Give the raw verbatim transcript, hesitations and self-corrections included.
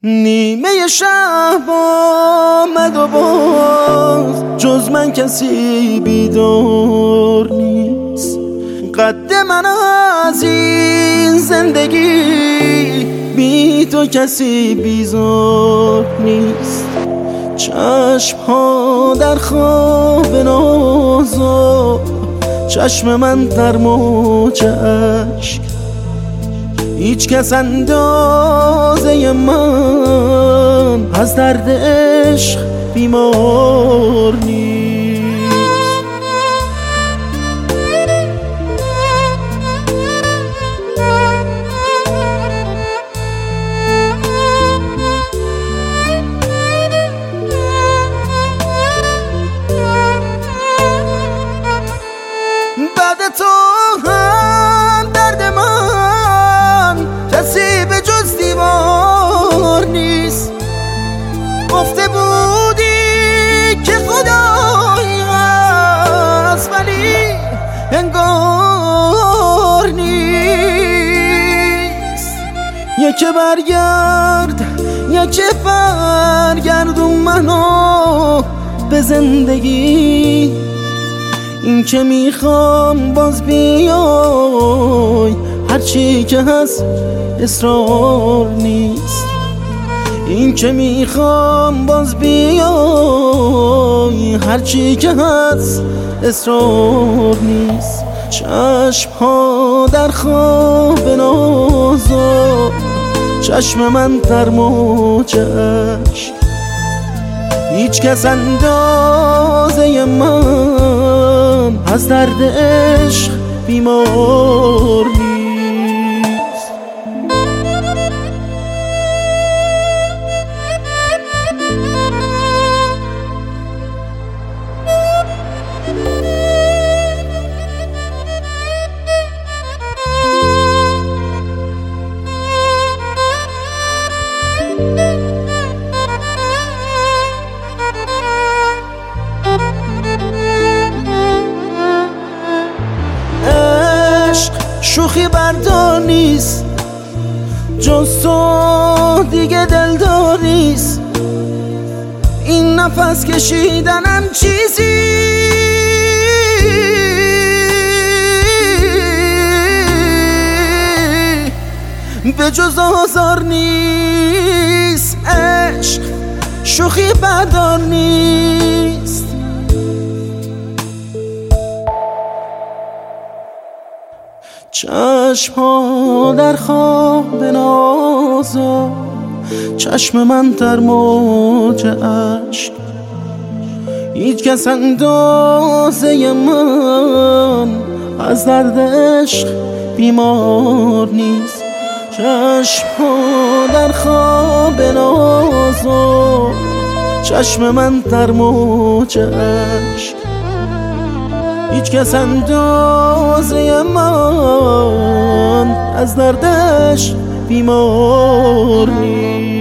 نیمه شب آمد و باز جز من کسی بیدار نیست. قد من از این زندگی بی تو کسی بیزار نیست. چشم ها در خواب نازا، چشم من در موج عشق، هیچ کس اندازه من از درد عشق بیمار نیست. بعد تو هم درد من کسی به جز دیوار نیست. گفته بودی که خدایی هست ولی انگار نیست. یکی برگرد یکی برگردون منو به زندگی، این که میخوام باز بیای، هرچی که هست اصرار نیست. این که میخوام باز بیای، هرچی که هست اصرار نیست. چشم ها در خواب نازا، چشم من در موج عشق، هیچ کس اندازه من از درد عشق بیمار نیست. شوخی بردار نیست، جز تو دیگه دلدار نیست. این نفس کشیدنم چیزی به جز آزار نیست. عشق شوخی بردار نیست. چشم ها در خواب نازا، چشم من در موج عشق، هیچ کس اندازه من از درد عشق بیمار نیست. چشم ها در خواب نازا، چشم من در موج عشق، هیچ کس اندازه من از دردش بیمار نیست.